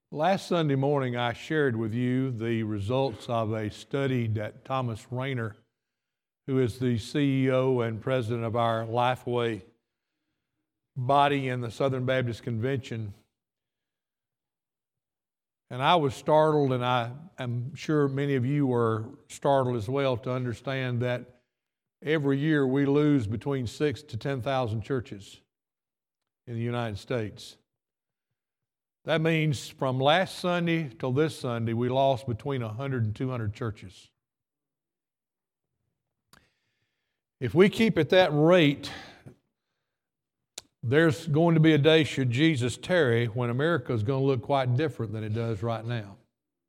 Last Sunday morning, I shared with you the results of a study that Thomas Rainer, who is the CEO and president of our Lifeway body in the Southern Baptist Convention, and I was startled, and I am sure many of you were startled as well to understand that every year we lose between 6,000 to 10,000 churches in the United States. That means from last Sunday till this Sunday, we lost between 100 and 200 churches. If we keep at that rate, there's going to be a day, should Jesus tarry, when America is going to look quite different than it does right now.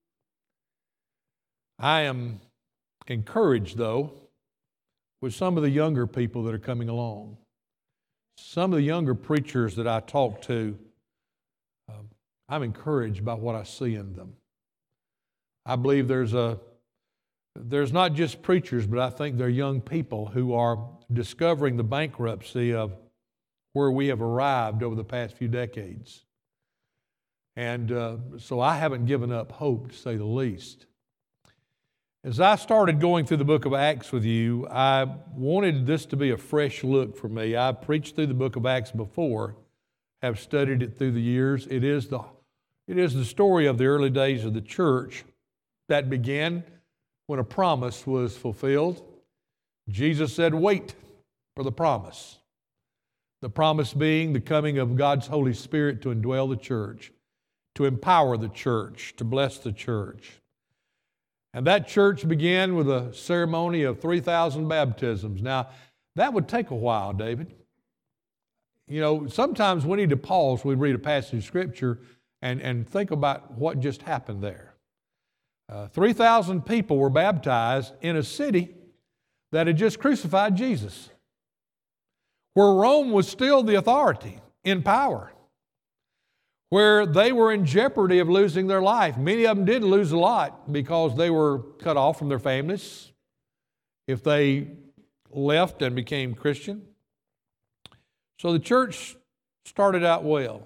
I am encouraged, though, with some of the younger people that are coming along. Some of the younger preachers that I talk to, I'm encouraged by what I see in them. I believe there's not just preachers, but I think there are young people who are discovering the bankruptcy of where we have arrived over the past few decades. And so I haven't given up hope, to say the least. As I started going through the book of Acts with you, I wanted this to be a fresh look for me. I've preached through the book of Acts before, have studied it through the years. It is the story of the early days of the church that began when a promise was fulfilled. Jesus said, wait for the promise. The promise being the coming of God's Holy Spirit to indwell the church, to empower the church, to bless the church. And that church began with a ceremony of 3,000 baptisms. Now, that would take a while, David. You know, sometimes we need to pause when we read a passage of Scripture and think about what just happened there. 3,000 people were baptized in a city that had just crucified Jesus, where Rome was still the authority in power, where they were in jeopardy of losing their life. Many of them did lose a lot because they were cut off from their families if they left and became Christian. So the church started out well.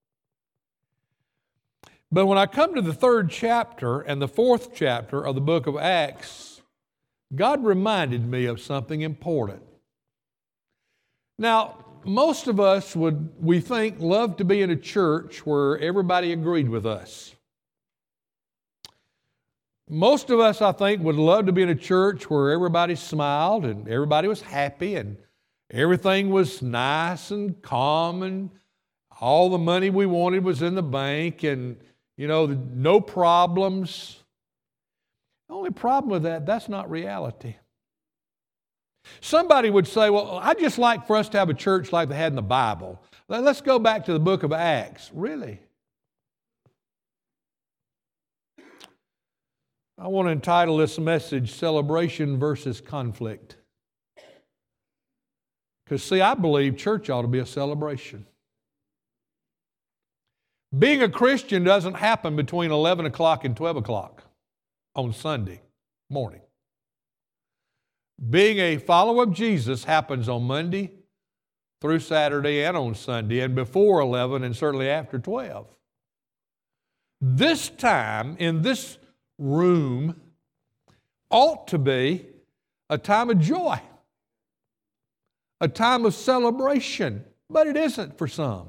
But when I come to the third chapter and the fourth chapter of the book of Acts, God reminded me of something important. Now, most of us we think, love to be in a church where everybody agreed with us. Most of us, I think, would love to be in a church where everybody smiled and everybody was happy and everything was nice and calm and all the money we wanted was in the bank and, you know, no problems. The only problem with that's not reality. Somebody would say, well, I'd just like for us to have a church like they had in the Bible. Let's go back to the book of Acts. Really? I want to entitle this message, Celebration versus Conflict. Because, see, I believe church ought to be a celebration. Being a Christian doesn't happen between 11 o'clock and 12 o'clock on Sunday morning. Being a follower of Jesus happens on Monday through Saturday and on Sunday and before 11 and certainly after 12. This time in this room ought to be a time of joy, a time of celebration, but it isn't for some.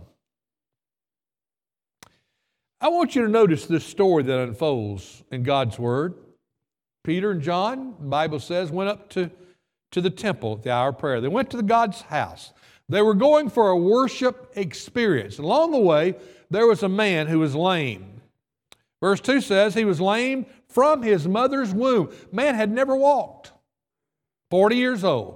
I want you to notice this story that unfolds in God's Word. Peter and John, the Bible says, went up to the temple at the hour of prayer. They went to God's house. They were going for a worship experience. Along the way, there was a man who was lame. Verse 2 says he was lame from his mother's womb. Man had never walked. 40 years old.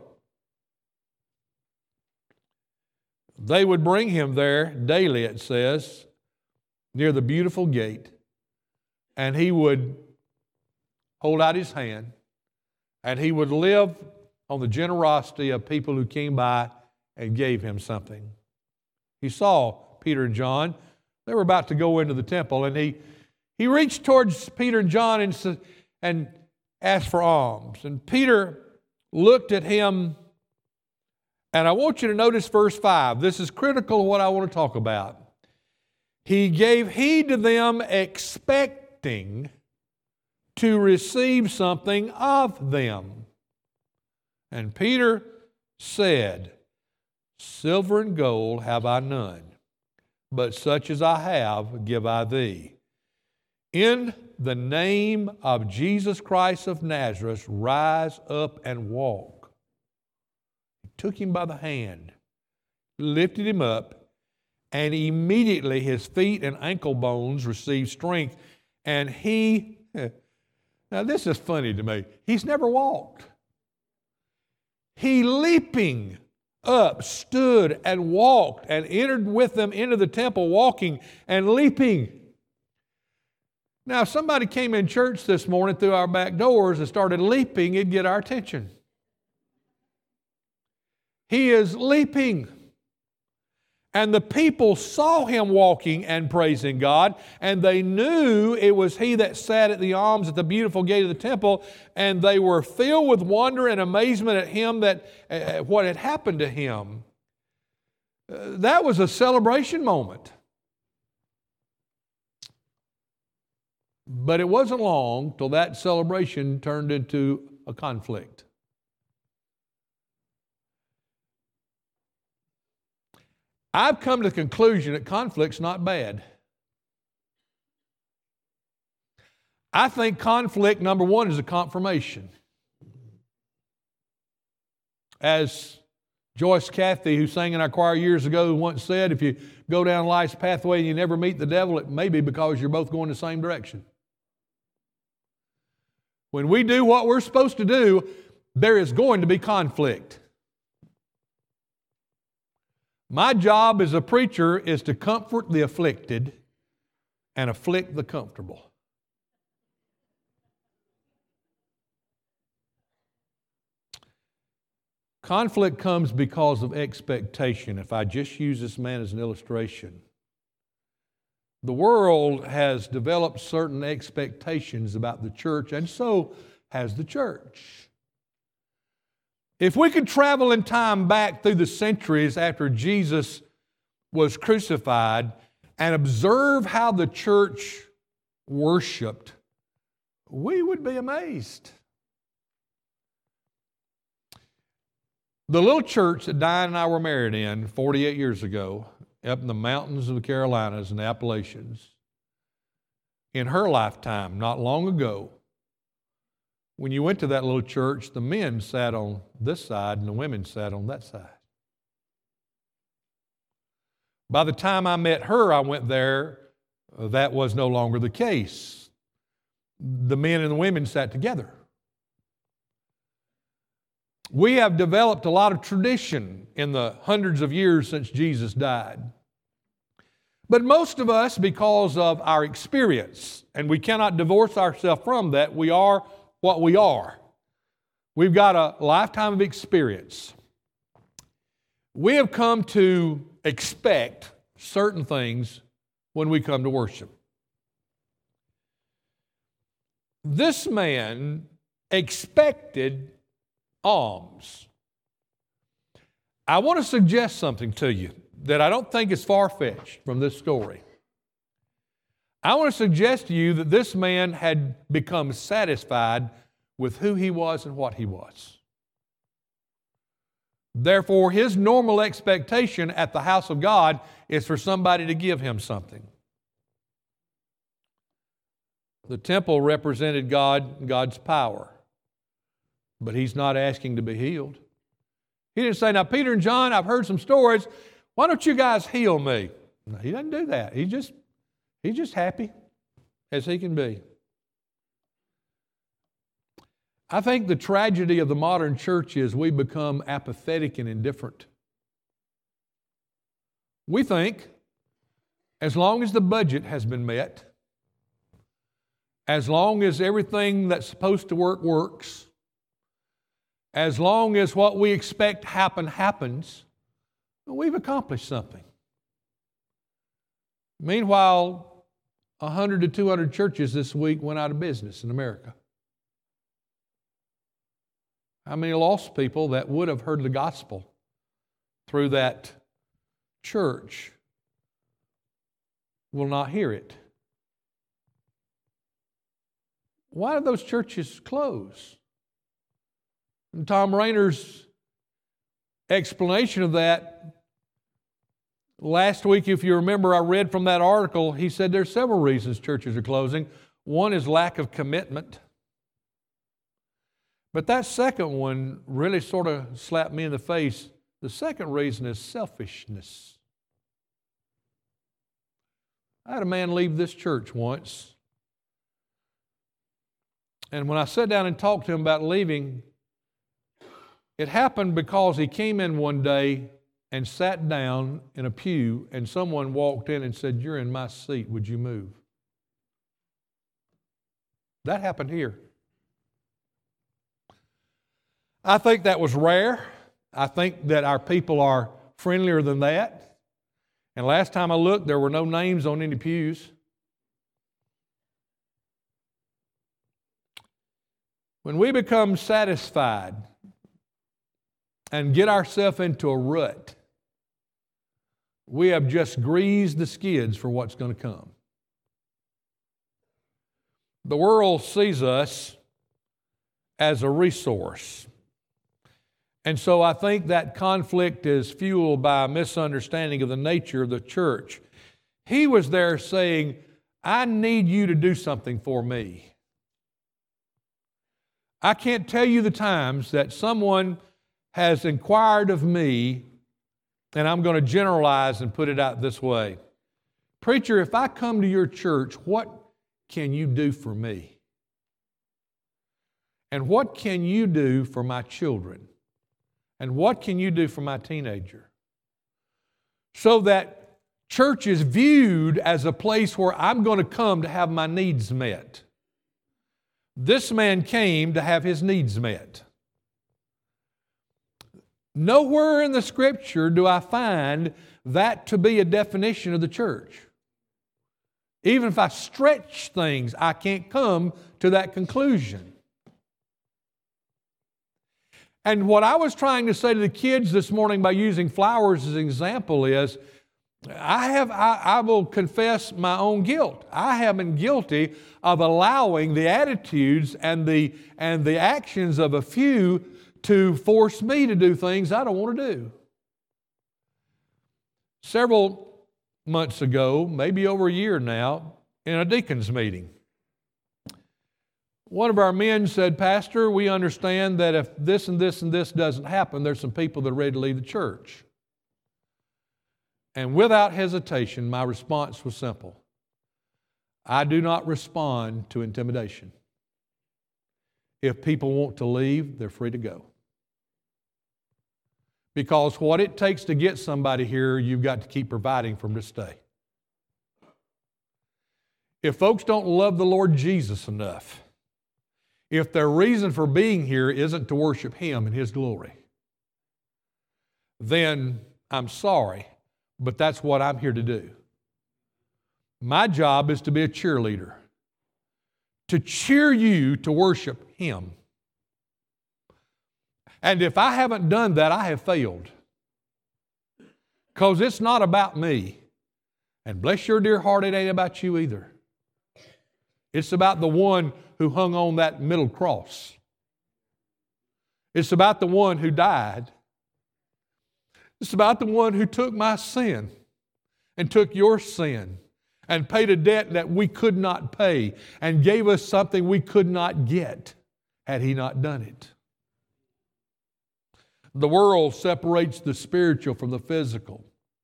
They would bring him there daily, it says, near the beautiful gate, and he would hold out his hand, and he would live on the generosity of people who came by and gave him something. He saw Peter and John. They were about to go into the temple, and he reached towards Peter and John and asked for alms. And Peter looked at him, and I want you to notice verse 5. This is critical of what I want to talk about. He gave heed to them, expecting to receive something of them. And Peter said, Silver and gold have I none, but such as I have give I thee. In the name of Jesus Christ of Nazareth, rise up and walk. He took him by the hand, lifted him up, and immediately his feet and ankle bones received strength. And he, now this is funny to me, he's never walked. He leaping up, stood and walked and entered with them into the temple, walking and leaping. Now, if somebody came in church this morning through our back doors and started leaping, it'd get our attention. He is leaping. And the people saw him walking and praising God, and they knew it was he that sat at the arms at the beautiful gate of the temple, and they were filled with wonder and amazement at him that what had happened to him. That was a celebration moment. But it wasn't long till that celebration turned into a conflict. I've come to the conclusion that conflict's not bad. I think conflict, number one, is a confirmation. As Joyce Cathy, who sang in our choir years ago, once said, if you go down life's pathway and you never meet the devil, it may be because you're both going the same direction. When we do what we're supposed to do, there is going to be conflict. My job as a preacher is to comfort the afflicted and afflict the comfortable. Conflict comes because of expectation. If I just use this man as an illustration, the world has developed certain expectations about the church, and so has the church. If we could travel in time back through the centuries after Jesus was crucified and observe how the church worshiped, we would be amazed. The little church that Diane and I were married in 48 years ago, up in the mountains of the Carolinas and the Appalachians, in her lifetime, not long ago, when you went to that little church, the men sat on this side and the women sat on that side. By the time I met her, I went there, that was no longer the case. The men and the women sat together. We have developed a lot of tradition in the hundreds of years since Jesus died. But most of us, because of our experience, and we cannot divorce ourselves from that, we are what we are. We've got a lifetime of experience. We have come to expect certain things when we come to worship. This man expected alms. I want to suggest something to you that I don't think is far-fetched from this story. I want to suggest to you that this man had become satisfied with who he was and what he was. Therefore, his normal expectation at the house of God is for somebody to give him something. The temple represented God, God's power. But he's not asking to be healed. He didn't say, now Peter and John, I've heard some stories. Why don't you guys heal me? No, he doesn't do that. He's just happy as he can be. I think the tragedy of the modern church is we become apathetic and indifferent. We think as long as the budget has been met, as long as everything that's supposed to work works, as long as what we expect happens, we've accomplished something. Meanwhile, 100 to 200 churches this week went out of business in America. How many lost people that would have heard the gospel through that church will not hear it. Why did those churches close? And Tom Rainer's explanation of that, last week, if you remember, I read from that article, he said there's several reasons churches are closing. One is lack of commitment. But that second one really sort of slapped me in the face. The second reason is selfishness. I had a man leave this church once. And when I sat down and talked to him about leaving, it happened because he came in one day and sat down in a pew, and someone walked in and said, "You're in my seat, would you move?" That happened here. I think that was rare. I think that our people are friendlier than that. And last time I looked, there were no names on any pews. When we become satisfied and get ourselves into a rut, we have just greased the skids for what's going to come. The world sees us as a resource. And so I think that conflict is fueled by a misunderstanding of the nature of the church. He was there saying, "I need you to do something for me." I can't tell you the times that someone has inquired of me, and I'm going to generalize and put it out this way. "Preacher, if I come to your church, what can you do for me? And what can you do for my children? And what can you do for my teenager?" So that church is viewed as a place where I'm going to come to have my needs met. This man came to have his needs met. Nowhere in the Scripture do I find that to be a definition of the church. Even if I stretch things, I can't come to that conclusion. And what I was trying to say to the kids this morning by using flowers as an example is, I will confess my own guilt. I have been guilty of allowing the attitudes and the actions of a few to force me to do things I don't want to do. Several months ago, maybe over a year now, in a deacons meeting, one of our men said, "Pastor, we understand that if this and this and this doesn't happen, there's some people that are ready to leave the church." And without hesitation, my response was simple. I do not respond to intimidation. If people want to leave, they're free to go. Because what it takes to get somebody here, you've got to keep providing for them to stay. If folks don't love the Lord Jesus enough, if their reason for being here isn't to worship Him and His glory, then I'm sorry, but that's what I'm here to do. My job is to be a cheerleader, to cheer you to worship Him. And if I haven't done that, I have failed. Because it's not about me. And bless your dear heart, it ain't about you either. It's about the one who hung on that middle cross. It's about the one who died. It's about the one who took my sin and took your sin and paid a debt that we could not pay and gave us something we could not get had He not done it. The world separates the spiritual from the physical.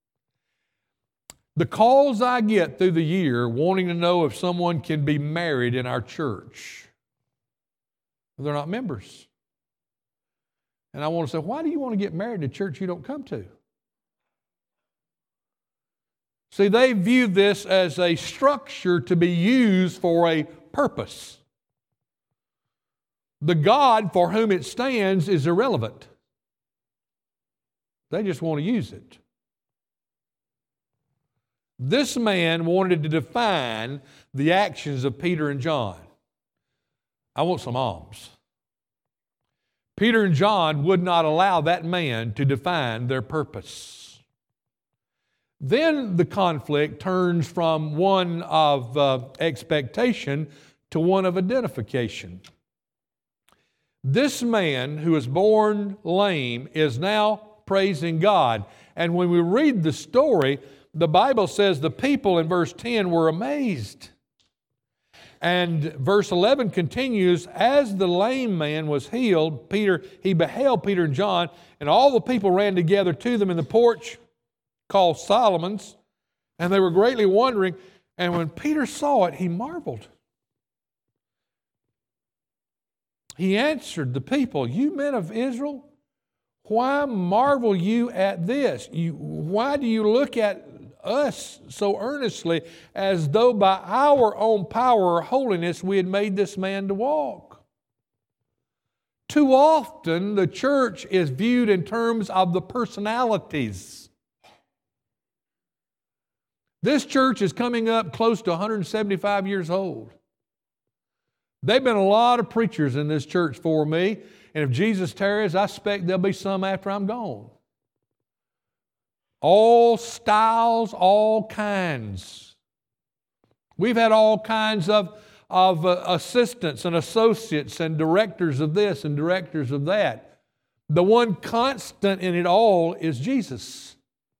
The calls I get through the year wanting to know if someone can be married in our church, they're not members. And I want to say, why do you want to get married in a church you don't come to? See, they view this as a structure to be used for a purpose. The God for whom it stands is irrelevant. They just want to use it. This man wanted to define the actions of Peter and John. I want some alms. Peter and John would not allow that man to define their purpose. Then the conflict turns from one of expectation to one of identification. This man who was born lame is now praising God. And when we read the story, the Bible says the people in verse 10 were amazed. And verse 11 continues, as the lame man was healed, he beheld Peter and John, and all the people ran together to them in the porch called Solomon's, and they were greatly wondering. And when Peter saw it, he marveled. He answered the people, you men of Israel, why marvel you at this? Why do you look at us so earnestly as though by our own power or holiness we had made this man to walk? Too often the church is viewed in terms of the personalities. This church is coming up close to 175 years old. There have been a lot of preachers in this church for me, and if Jesus tarries, I expect there'll be some after I'm gone. All styles, all kinds. We've had all kinds of assistants and associates and directors of this and directors of that. The one constant in it all is Jesus.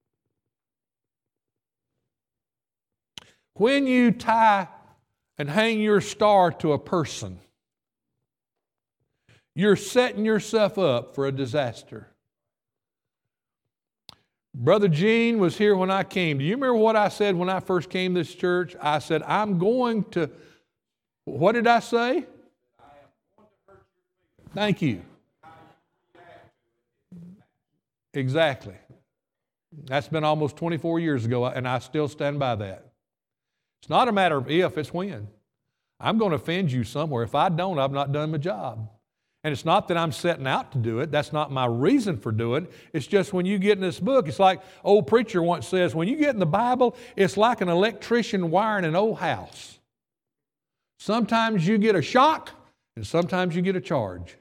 When you tie and hang your star to a person, you're setting yourself up for a disaster. Brother Gene was here when I came. Do you remember what I said when I first came to this church? I said, I'm going to, what did I say? Thank you. Exactly. That's been almost 24 years ago, and I still stand by that. It's not a matter of if, it's when. I'm going to offend you somewhere. If I don't, I've not done my job. And it's not that I'm setting out to do it. That's not my reason for doing it. It's just when you get in this book, it's like old preacher once says, when you get in the Bible, it's like an electrician wiring an old house. Sometimes you get a shock, and sometimes you get a charge.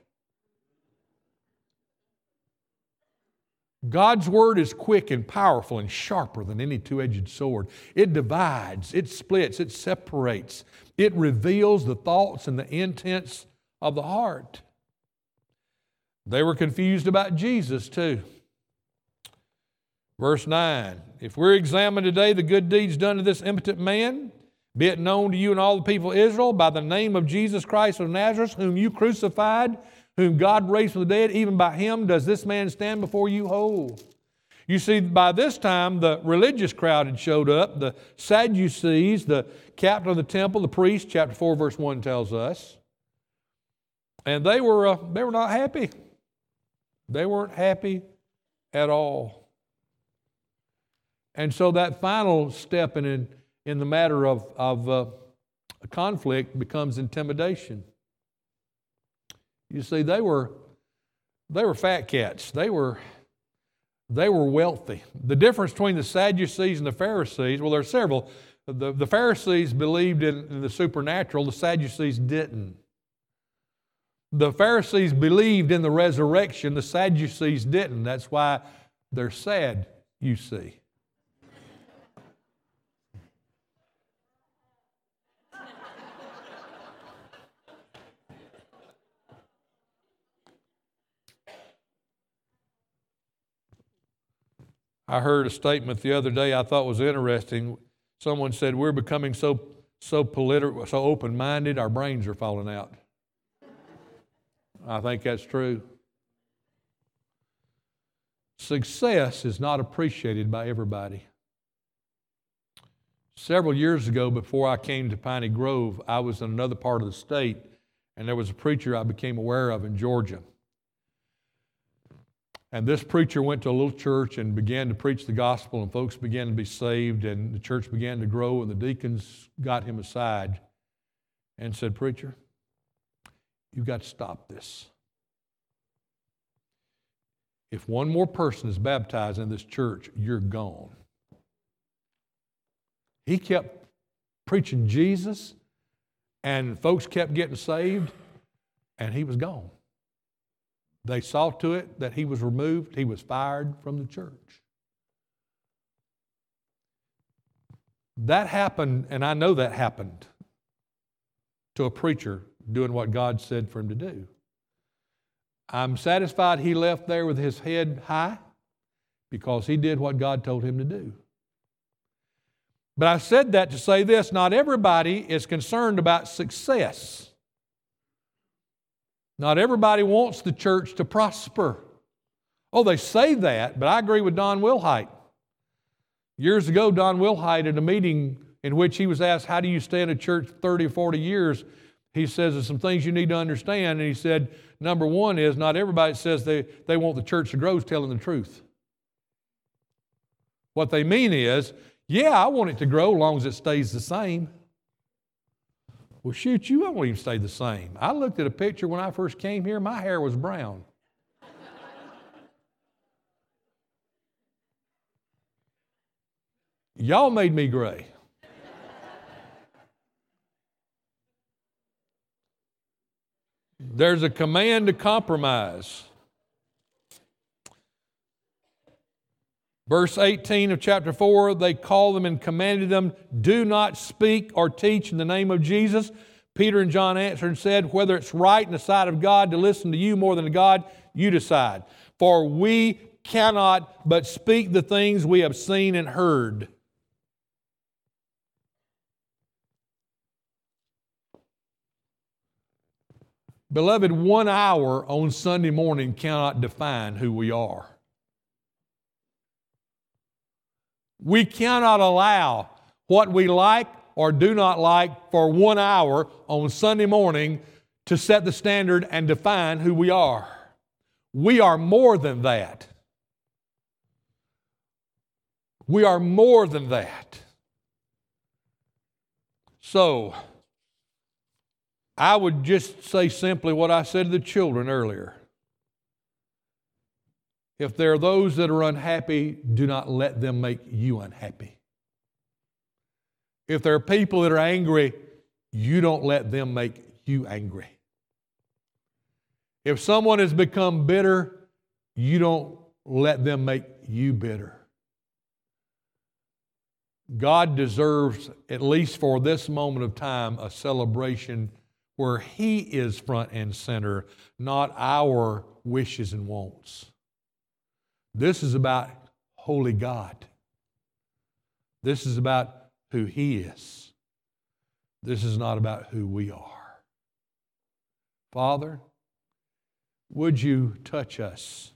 God's Word is quick and powerful and sharper than any two-edged sword. It divides, it splits, it separates. It reveals the thoughts and the intents of the heart. They were confused about Jesus too. Verse 9, if we're examining today the good deeds done to this impotent man, be it known to you and all the people of Israel, by the name of Jesus Christ of Nazareth, whom you crucified, whom God raised from the dead, even by him does this man stand before you whole. You see, by this time, the religious crowd had showed up, the Sadducees, the captain of the temple, the priest, chapter 4, verse 1 tells us. And they were not happy. They weren't happy at all. And so that final step in the matter of conflict becomes intimidation. You see, they were fat cats. They were wealthy. The difference between the Sadducees and the Pharisees, well, there are several. The Pharisees believed in the supernatural. The Sadducees didn't. The Pharisees believed in the resurrection. The Sadducees didn't. That's why they're sad, you see. I heard a statement the other day I thought was interesting. Someone said, we're becoming so political, so open-minded, our brains are falling out. I think that's true. Success is not appreciated by everybody. Several years ago, before I came to Piney Grove, I was in another part of the state, and there was a preacher I became aware of in Georgia. And this preacher went to a little church and began to preach the gospel, and folks began to be saved, and the church began to grow, and the deacons got him aside and said, preacher, you've got to stop this. If one more person is baptized in this church, you're gone. He kept preaching Jesus, and folks kept getting saved, and he was gone. They saw to it that he was removed. He was fired from the church. That happened, and I know that happened to a preacher doing what God said for him to do. I'm satisfied he left there with his head high because he did what God told him to do. But I said that to say this: not everybody is concerned about success. Not everybody wants the church to prosper. Oh, they say that, but I agree with Don Wilhite. Years ago, Don Wilhite, at a meeting in which he was asked, how do you stay in a church 30 or 40 years? He says, there's some things you need to understand. And he said, number one is, not everybody says they want the church to grow is telling the truth. What they mean is, yeah, I want it to grow as long as it stays the same. Well, shoot you, I won't even stay the same. I looked at a picture when I first came here, my hair was brown. Y'all made me gray. There's a command to compromise. Verse 18 of chapter 4, they called them and commanded them, do not speak or teach in the name of Jesus. Peter and John answered and said, whether it's right in the sight of God to listen to you more than to God, you decide. For we cannot but speak the things we have seen and heard. Beloved, 1 hour on Sunday morning cannot define who we are. We cannot allow what we like or do not like for 1 hour on Sunday morning to set the standard and define who we are. We are more than that. We are more than that. So, I would just say simply what I said to the children earlier. If there are those that are unhappy, do not let them make you unhappy. If there are people that are angry, you don't let them make you angry. If someone has become bitter, you don't let them make you bitter. God deserves, at least for this moment of time, a celebration where He is front and center, not our wishes and wants. This is about holy God. This is about who He is. This is not about who we are. Father, would you touch us?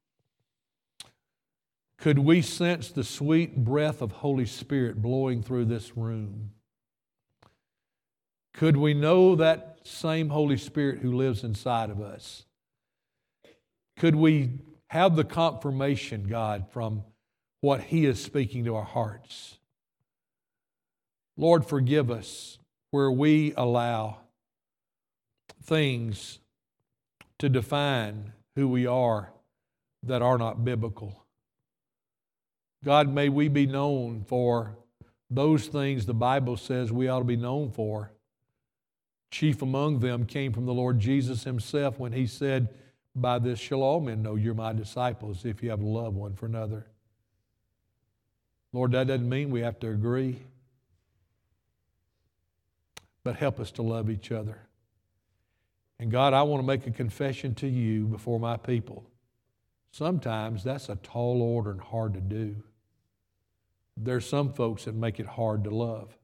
Could we sense the sweet breath of Holy Spirit blowing through this room? Could we know that same Holy Spirit who lives inside of us? Could we have the confirmation, God, from what He is speaking to our hearts? Lord, forgive us where we allow things to define who we are that are not biblical. God, may we be known for those things the Bible says we ought to be known for. Chief among them came from the Lord Jesus Himself when He said, by this shall all men know you're my disciples, if you have love one for another. Lord, that doesn't mean we have to agree, but help us to love each other. And God, I want to make a confession to you before my people. Sometimes that's a tall order and hard to do. There's some folks that make it hard to love.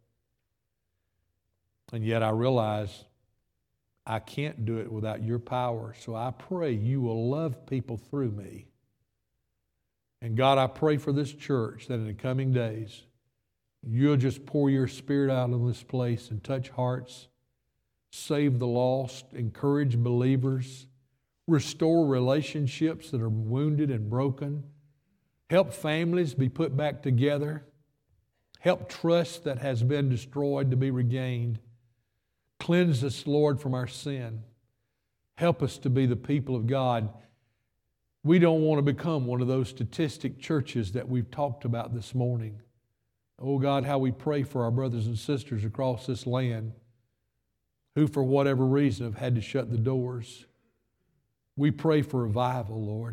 And yet I realize I can't do it without your power. So I pray you will love people through me. And God, I pray for this church that in the coming days, you'll just pour your Spirit out in this place and touch hearts, save the lost, encourage believers, restore relationships that are wounded and broken, help families be put back together, help trust that has been destroyed to be regained. Cleanse us, Lord, from our sin. Help us to be the people of God. We don't want to become one of those statistic churches that we've talked about this morning. Oh God, how we pray for our brothers and sisters across this land who, for whatever reason, have had to shut the doors. We pray for revival, Lord.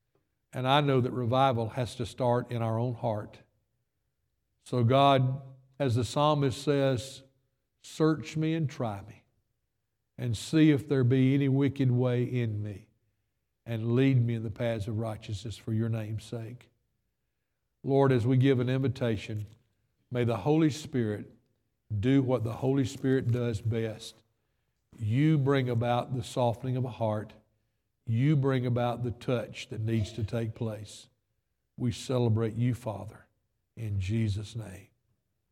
And I know that revival has to start in our own heart. So God, as the psalmist says, search me and try me, and see if there be any wicked way in me, and lead me in the paths of righteousness for your name's sake. Lord, as we give an invitation, may the Holy Spirit do what the Holy Spirit does best. You bring about the softening of a heart. You bring about the touch that needs to take place. We celebrate you, Father, in Jesus' name.